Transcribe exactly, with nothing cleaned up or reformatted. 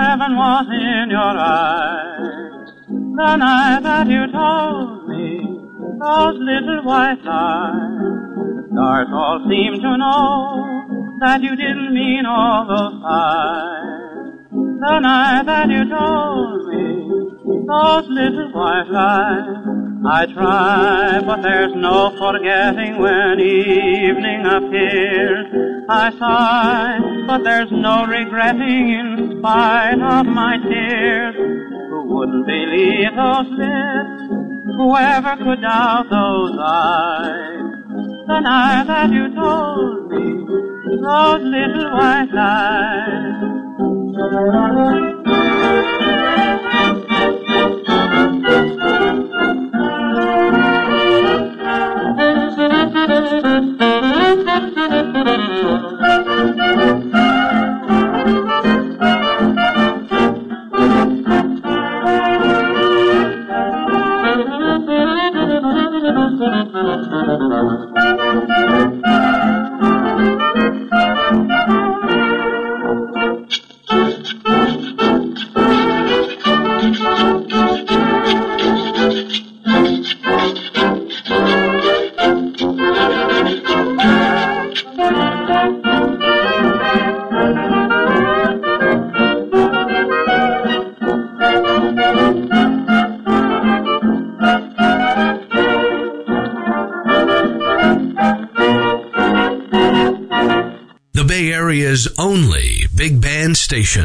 heaven was in your eyes. The night that you told me those little white lies, the stars all seemed to know that you didn't mean all those lies. The night that you told me those little white lies, I try, but there's no forgetting when evening appears. I sigh, but there's no regretting in spite of my tears. Who wouldn't believe those lips? Whoever could doubt those eyes? The night that you told me those little white lies. The Bay Area's only big band station.